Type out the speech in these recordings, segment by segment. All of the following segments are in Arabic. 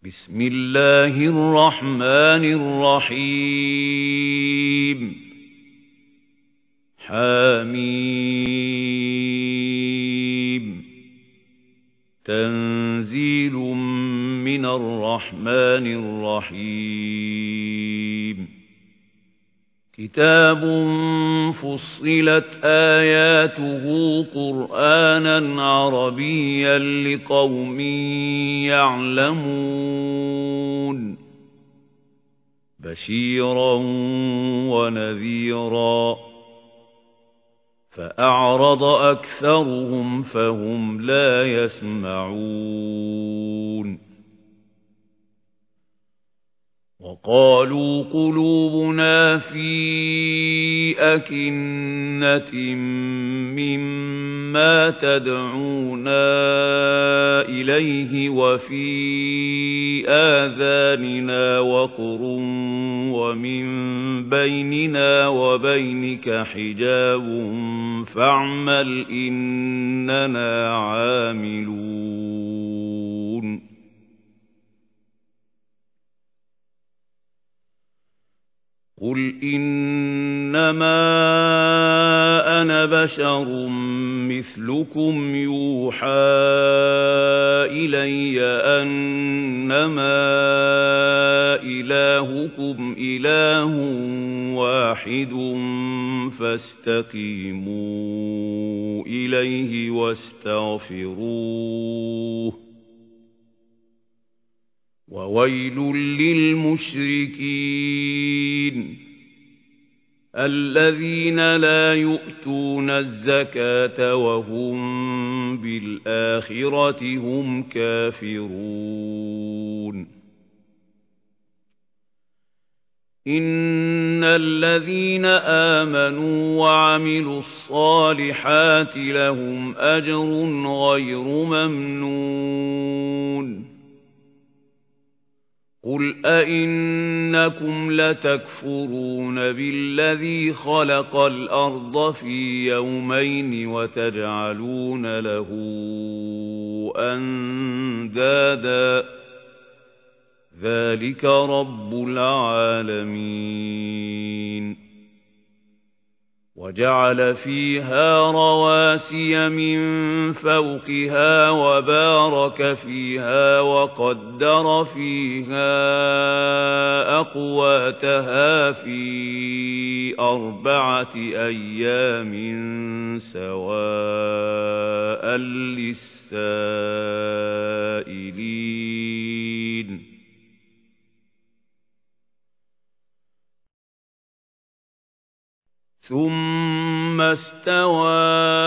بسم الله الرحمن الرحيم حميم تنزيل من الرحمن الرحيم كتاب فصلت آياته قرآنا عربيا لقوم يعلمون بشيرا ونذيرا فأعرض أكثرهم فهم لا يسمعون وقالوا قلوبنا في أكنة مما تدعونا إليه وفي آذاننا وقر ومن بيننا وبينك حجاب فاعمل إننا عاملون قل إنما أنا بشر مثلكم يوحى إلي أنما إلهكم إله واحد فاستقيموا إليه واستغفروه وويل للمشركين الذين لا يؤتون الزكاة وهم بالآخرة هم كافرون إن الذين آمنوا وعملوا الصالحات لهم أجر غير ممنون قل أئنكم لتكفرون بالذي خلق الأرض في يومين وتجعلون له أندادا ذلك رب العالمين وجعل فيها رواسي من فوقها وبارك فيها وقدر فيها أقواتها في 4 أيام سواء للسائلين ثم استوى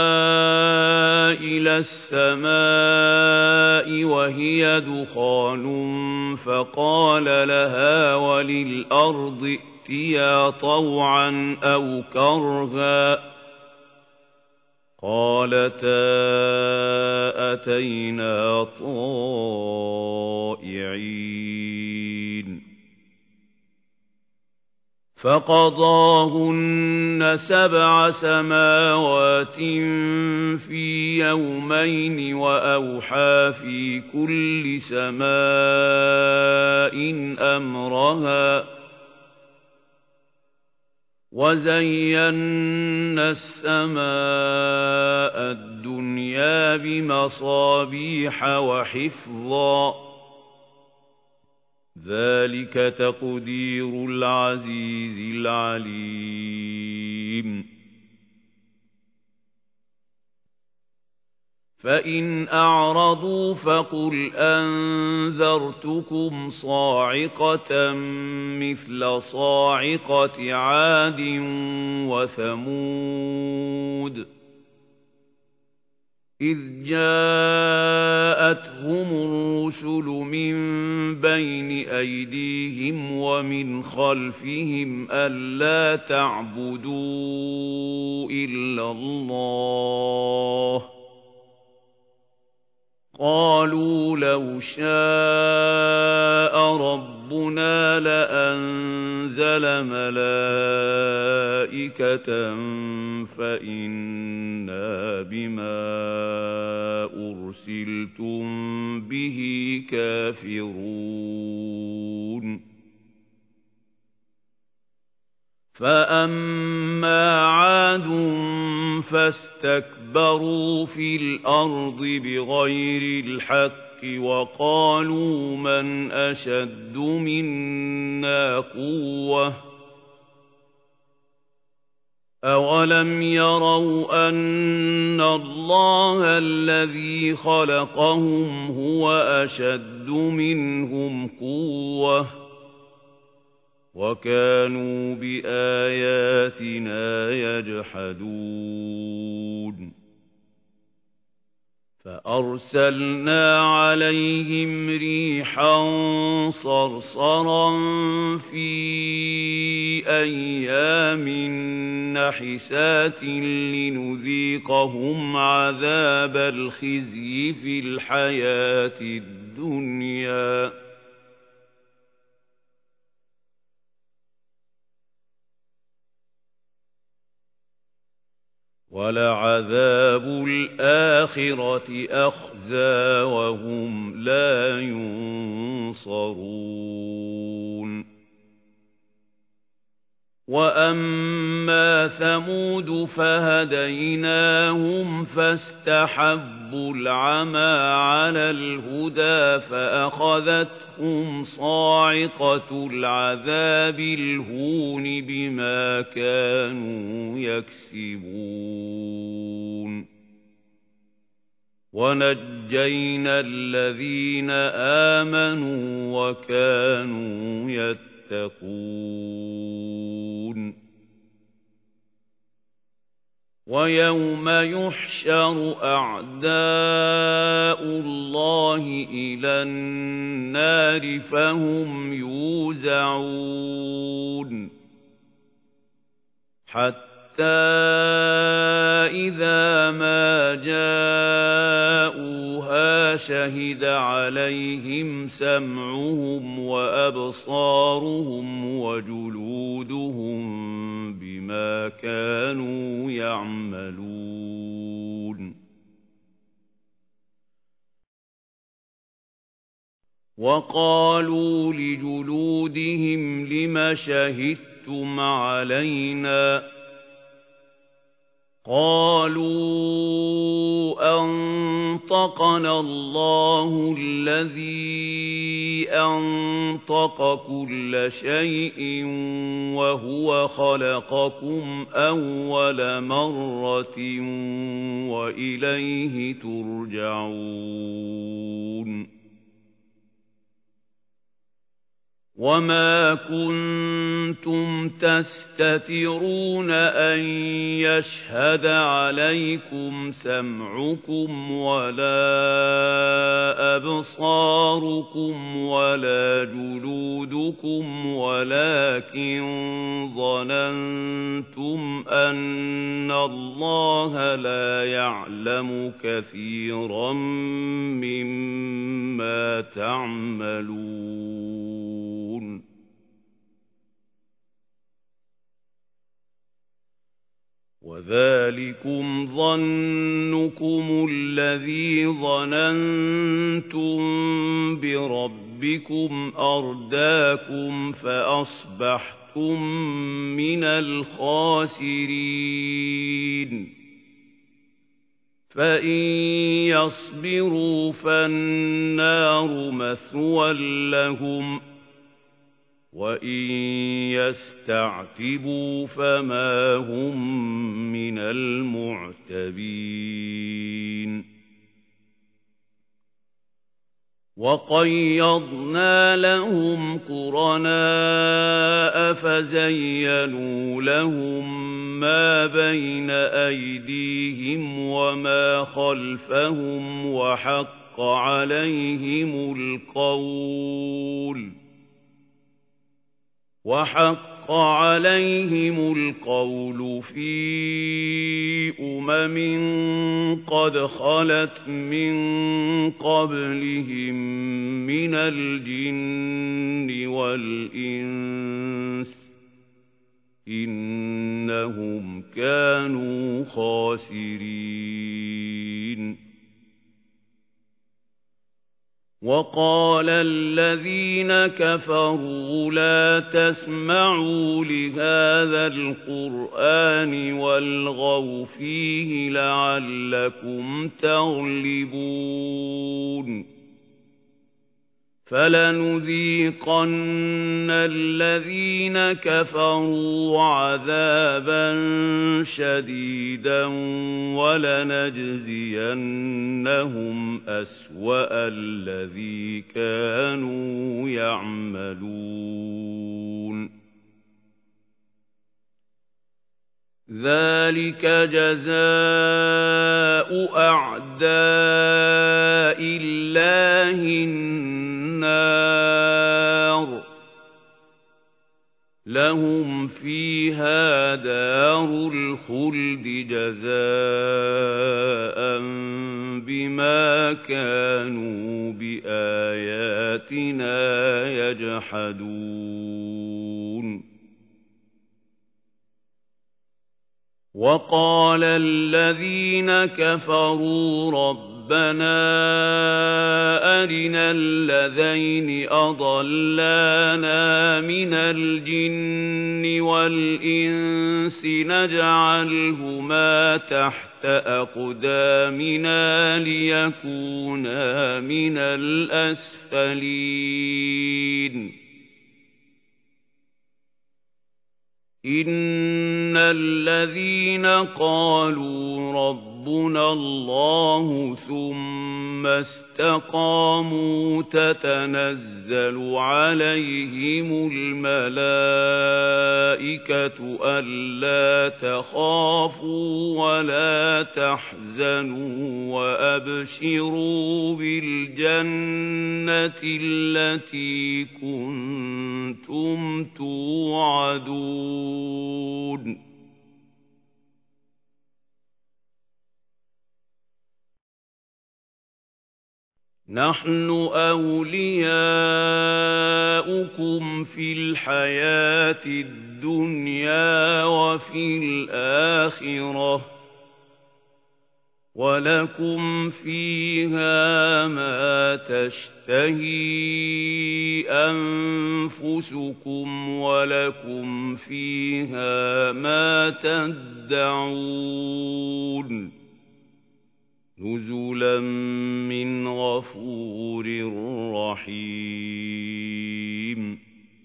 إلى السماء وهي دخان فقال لها وللأرض ائتيا طوعا أو كرها قالتا أتينا طائعين فقضاهن 7 سماوات في يومين وأوحى في كل سماء أمرها وزينا السماء الدنيا بمصابيح وحفظا ذلك تقدير العزيز العليم فإن أعرضوا فقل أنذرتكم صاعقة مثل صاعقة عاد وثمود إذ جاءتهم الرسل من بين أيديهم ومن خلفهم ألا تعبدوا إلا الله قالوا لو شاء ربنا لأنزل ملائكة فإنا بما أرسلتم به كافرون فأما عاد فاستكبروا في الأرض بغير الحق وقالوا من أشد منا قوة أولم يروا أن الله الذي خلقهم هو أشد منهم قوة وكانوا بآياتنا يجحدون فأرسلنا عليهم ريحا صرصرا في أيام نحسات لنذيقهم عذاب الخزي في الحياة الدنيا وَلَعَذَابُ الْآخِرَةِ أَخْزَىٰ وَهُمْ لَا يُنصَرُونَ وَأَمَّا ثَمُودُ فَهَدَيْنَاهُمْ فَاسْتَحَبُّوا الْعَمَىٰ عَلَى الْهُدَىٰ فَأَخَذَتْهُمْ صَاعِقَةُ الْعَذَابِ الْهُونِ بِمَا كَانُوا يَكْسِبُونَ وَنَجَّيْنَا الَّذِينَ آمَنُوا وَكَانُوا يَتَّقُونَ وَيَوْمَ يُحْشَرُ أَعْدَاءُ اللَّهِ إِلَى النَّارِ فَهُمْ يُوزَعُونَ حَتَّى إِذَا مَا جَاءُوهَا شَهِدَ عَلَيْهِمْ سَمْعُهُمْ وَأَبْصَارُهُمْ وَجُلُودُهُم بِمَا كَانُوا يَعْمَلُونَ وَقَالُوا لِجُلُودِهِمْ لِمَ شَهِدتُّمْ عَلَيْنَا قَالُوا أَنطَقَنَا اللَّهُ الَّذِي أَنطَقَ كُلَّ شَيْءٍ وَهُوَ خَلَقَكُمْ أَوَّلَ مَرَّةٍ وَإِلَيْهِ تُرْجَعُونَ وَمَا كُنتُمْ تَسْتَتِرُونَ أَن يَشْهَدَ عَلَيْكُمْ سَمْعُكُمْ وَلَا أَبْصَارُكُمْ وَلَا جُلُودُكُمْ وَلَكِنْ ظَنَنْتُمْ أَنَّ اللَّهَ لَا يَعْلَمُ كَثِيرًا مِّمَّا تَعْمَلُونَ وَذَلِكُمْ ظَنُّكُمُ الَّذِي ظَنَنْتُمْ بِرَبِّكُمْ أَرْدَاكُمْ فَأَصْبَحْتُمْ مِنَ الْخَاسِرِينَ فَإِن يَصْبِرُوا فَالنَّارُ مَثْوًى لَّهُمْ وَإِن يَسْتَعْتِبُوا فَمَا هُم مِّنَ الْمُعْتَبِينَ وَقَيَّضْنَا لَهُمْ قُرَنَاءَ فَزَيَّنُوا لَهُم مَّا بَيْنَ أَيْدِيهِمْ وَمَا خَلْفَهُمْ وَحَقَّ عَلَيْهِمُ الْقَوْلُ فِي قَدْ خَلَتْ مِن قَبْلِهِم مِّنَ الْجِنِّ وَالْإِنسِ إِنَّهُمْ كَانُوا خَاسِرِينَ وَقَالَ الَّذِينَ كَفَرُوا لَا تَسْمَعُوا لِهَذَا الْقُرْآنِ وَالْغَوْا فِيهِ لَعَلَّكُمْ تَغْلِبُونَ فَلَنُذِيقَنَّ الَّذِينَ كَفَرُوا عَذَابًا شَدِيدًا وَلَنَجْزِيَنَّهُمْ أَسْوَأَ الَّذِي كَانُوا يَعْمَلُونَ ذَلِكَ جَزَاءُ أَعْدَاءِ اللَّهِ النَّارُ لَهُمْ فِيهَا دَارُ الْخُلْدِ جَزَاءً بِمَا كَانُوا بِآيَاتِنَا يَجْحَدُونَ وَقَالَ الَّذِينَ كَفَرُوا رَبَّنَا أَرِنَا اللَّذَيْنِ أَضَلَّانَا مِنَ الْجِنِّ وَالْإِنسِ نَجْعَلْهُمَا تَحْتَ أَقْدَامِنَا لِيَكُونَا مِنَ الْأَسْفَلِينَ إِنَّ الَّذِينَ قَالُوا رَبُّنَا اللَّهُ ثُمَّ اسْتَقَامُوا تَتَنَزَّلُ عَلَيْهِمُ الْمَلَائِكَةُ أَلَّا تَخَافُوا وَلَا تَحْزَنُوا وَأَبْشِرُوا بِالْجَنَّةِ الَّتِي كُنتُمْ تُوعَدُونَ نَحْنُ أَوْلِيَاؤُكُمْ فِي الْحَيَاةِ الدُّنْيَا وَفِي الْآخِرَةِ ۖ وَلَكُمْ فِيهَا مَا تَشْتَهِي أَنفُسُكُمْ وَلَكُمْ فِيهَا مَا تَدَّعُونَ نُزُلًا مِّنْ غَفُورٍ رَّحِيمٍ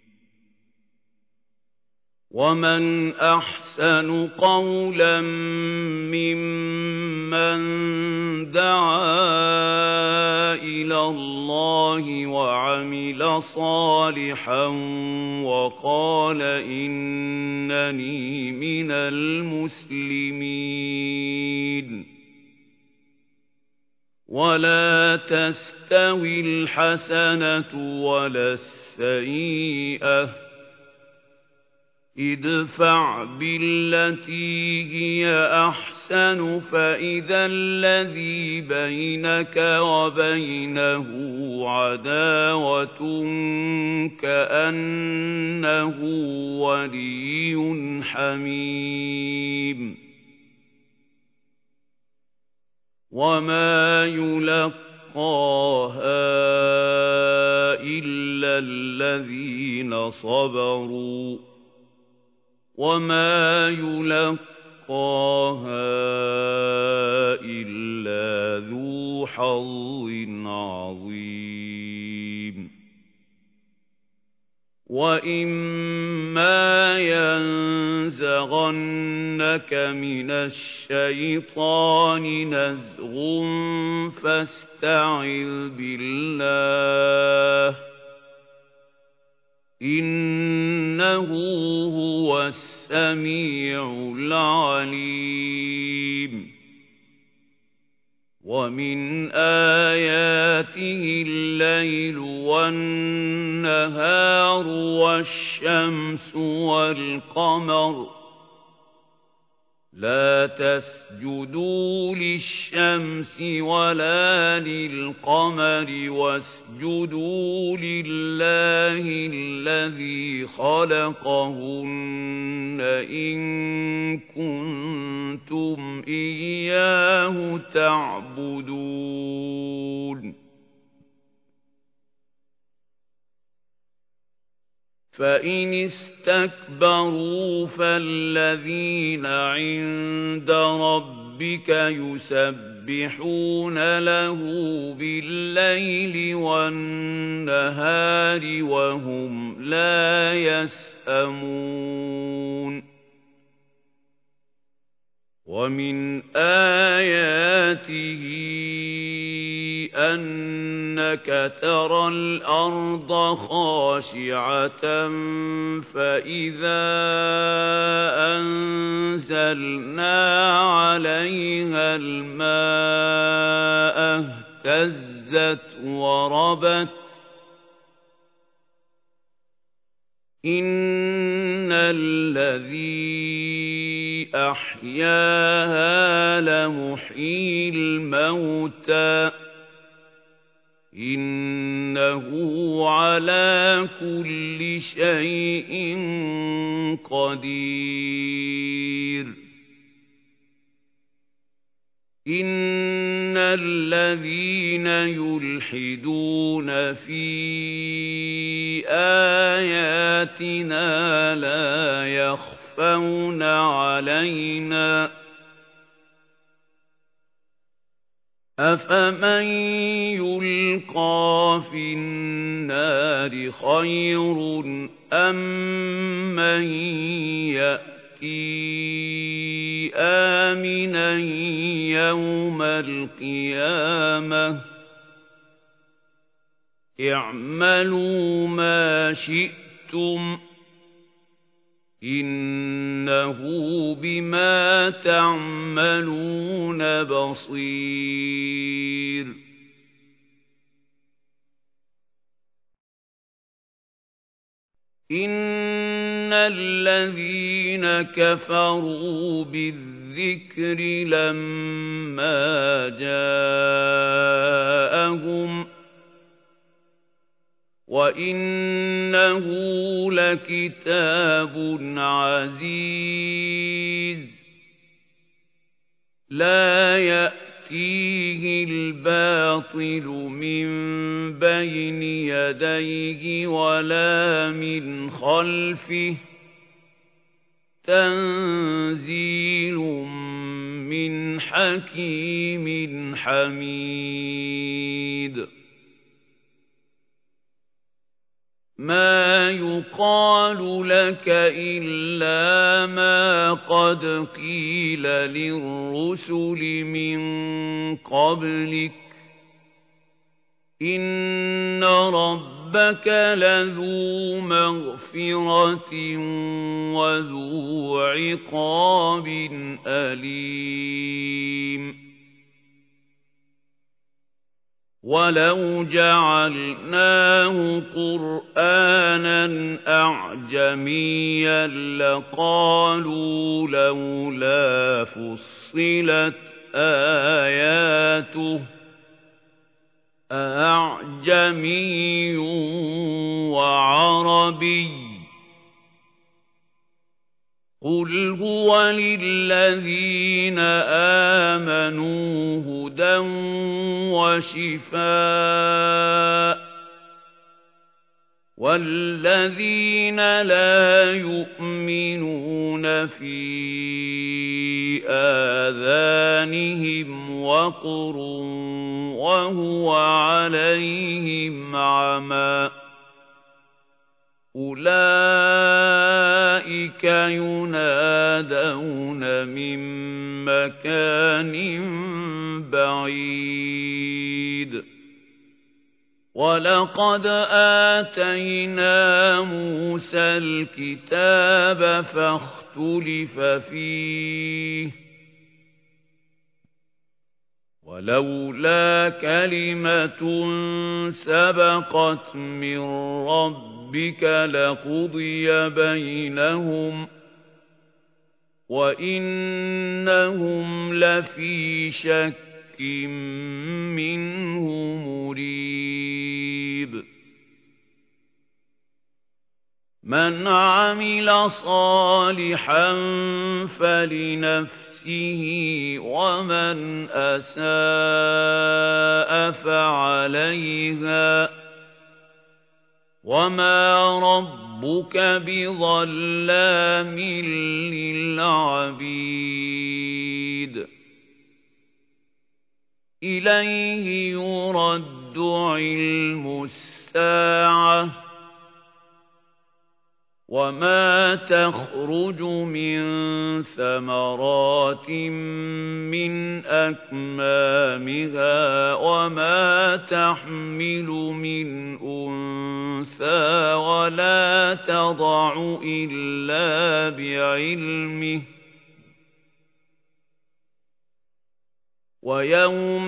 وَمَنْ أَحْسَنُ قَوْلًا مِّمَّن دَعَا إِلَى اللَّهِ وَعَمِلَ صَالِحًا وَقَالَ إِنَّنِي مِنَ الْمُسْلِمِينَ وَلَا تَسْتَوِي الْحَسَنَةُ وَلَا السَّيِّئَةُ ۚ ادْفَعْ بِالَّتِي هِيَ أَحْسَنُ فَإِذَا الَّذِي بَيْنَكَ وَبَيْنَهُ عَدَاوَةٌ كَأَنَّهُ وَلِيٌّ حَمِيمٌ وَمَا يُلَقَّاهَا إِلَّا الَّذِينَ صَبَرُوا وَمَا يُلَقَّاهَا إِلَّا ذُو حَظٍّ عَظِيمٍ وَإِمَّا يَنزَغَنَّكَ مِنَ الشَّيْطَانِ نَزْغٌ فَاسْتَعِذْ بِاللَّهِ ۖ إِنَّهُ هُوَ السَّمِيعُ الْعَلِيمُ وَمِنْ آيَاتِهِ اللَّيْلُ وَالنَّهَارُ وَالشَّمْسُ وَالْقَمَرُ لَا تَسْجُدُوا لِلشَّمْسِ وَلَا لِلْقَمَرِ وَاسْجُدُوا لِلَّهِ الَّذِي خَلَقَهُنَّ إِن كُنتُمْ إِيَّاهُ تَعْبُدُونَ فإن استكبروا فالذين عند ربك يسبحون له بالليل والنهار وهم لا يسأمون ومن آياته أنك ترى الأرض خاشعة فإذا أنزلنا عليها الماء اهتزت وربت إن الذي أحياها لمحيي الموتى إنه على كل شيء قدير إن الذين يلحدون في آياتنا لا يخفون علينا أفمن يلقى في النار خير أم من يأتي آمنا يوم القيامة اعملوا ما شئتم إنه بما تعملون بصير إن الذين كفروا بالذكر لما جاءهم وإنه لكتاب عزيز لا يأتيه الباطل من بين يديه ولا من خلفه تنزيل من حكيم حميد ما يقال لك إلا ما قد قيل للرسل من قبلك إن ربك لذو مغفرة وذو عقاب أليم ولو جعلناه قرآنا أعجميا لقالوا لولا فصلت آياته أعجمي وعربي قل هو للذين آمنوا هدى وشفاء والذين لا يؤمنون في آذانهم وقر وهو عليهم عمى أولئك ينادون من مكان بعيد ولقد آتينا موسى الكتاب فاختلف فيه ولولا كلمة سبقت من ربك لقضي بينهم وإنهم لفي شك منه مريب من عمل صالحا فلنفسه ومن أساء فعليها وما ربك رَبُّكَ بِظَلَّامٍ لِّلْعَبِيدِ إِلَيْهِ يُرَدُّ عِلْمُ السَّاعَةِ وَمَا تَخْرُجُ مِن ثَمَرَاتٍ مِّنْ أَكْمَامِهَا وَمَا تَحْمِلُ مِنْ أُنثَىٰ وَلَا تَضَعُ إِلَّا بِعِلْمِهِ وَيَوْمَ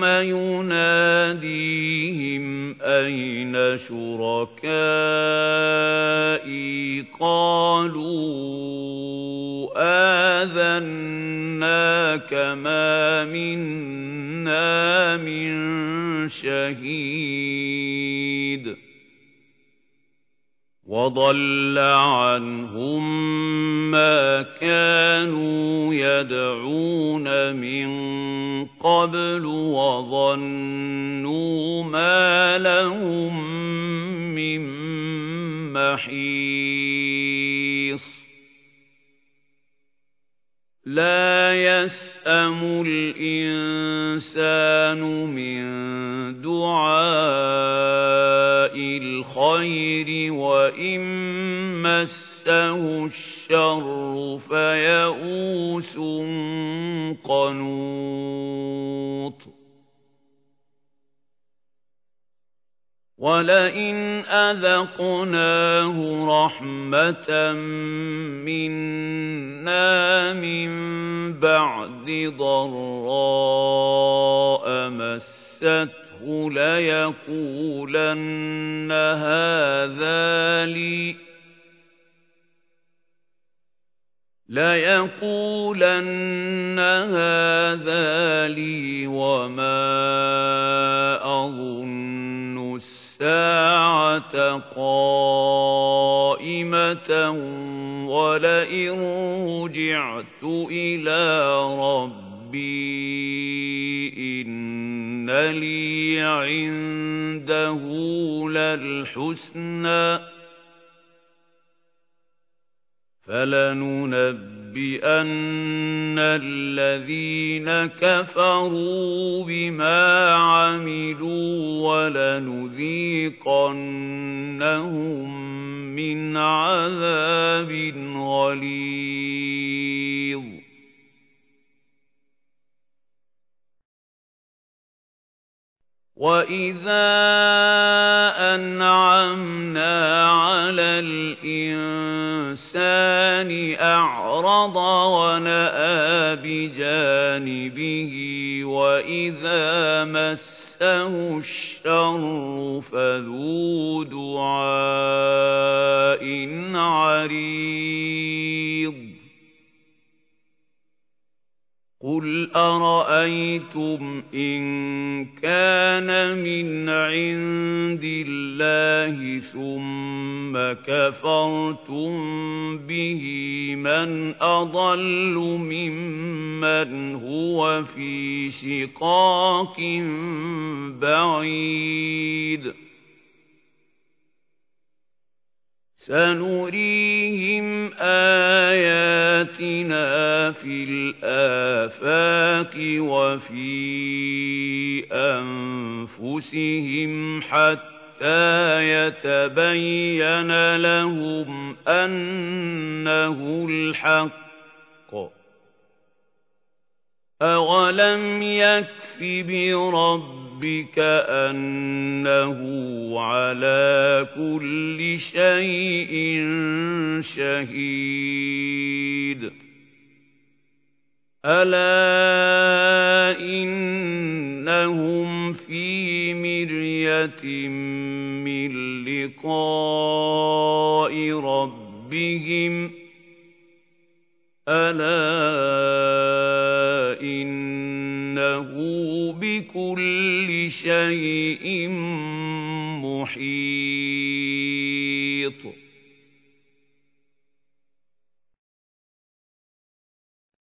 يُنَادِيهِمْ أَيْنَ شُرَكَائِي قَالُوا آذَنَّاكَ مَا مِنَّا مِن شَهِيدٍ وَضَلَّ عَنْهُم مَّا كَانُوا يَدْعُونَ مِن قَبْلُ وَظَنُّوا مَا لَهُم مِّن مَّحِيصٍ لَا يَسْأَمُ الْإِنسَانُ مِن دُعَاءِ الْخَيْرِ وَإِن مَّسَّهُ الشَّرُّ فَيَئُوسٌ قَنُوطٌ وَلَئِنْ أَذَقْنَاهُ رَحْمَةً مِّنَّا مِن بَعْدِ ضَرَّاءَ مَسَّتْهُ لَيَقُولَنَّ هَٰذَا لِي وَمَا أَظُنُّ السَّاعَةَ قَائِمَةً وَلَئِن رُّجِعْتُ إِلَىٰ رَبِّي إِنَّ لِي عِندَهُ لَلْحُسْنَىٰ فَلَنُنَبِّئَنَّ الَّذِينَ كَفَرُوا بِمَا عَمِلُوا وَلَنُذِيقَنَّهُم مِّنْ عَذَابٍ غَلِيظٍ وَإِذَا أَنْعَمْنَا عَلَى الْإِنسَانِ أَعْرَضَ وَنَأَىٰ بِجَانِبِهِ وَإِذَا مَسَّهُ الشَّرُّ فَذُو دُعَاءٍ عَرِيضٍ قُلْ أَرَأَيْتُمْ إِن كَانَ مِنْ عِندِ اللَّهِ ثُمَّ كَفَرْتُم بِهِ مَنْ أَضَلُّ مِمَّنْ هُوَ فِي شِقَاقٍ بَعِيدٍ سَنُرِيهِمْ آيَاتِنَا فِي الْآفَاقِ وَفِي أَنفُسِهِمْ حَتَّىٰ يَتَبَيَّنَ لَهُمْ أَنَّهُ الْحَقُّ أَوَلَمْ يَكْفِ بِرَبِّكَ أَنَّهُ عَلَىٰ كُلِّ شَيْءٍ شَهِيدٌ أَلَا إِنَّهُمْ فِي مِرْيَةٍ مِّن لِّقَاءِ رَبِّهِمْ أَلَا إِنَّهُ بِكُلِّ شَيْءٍ مُحِيطٌ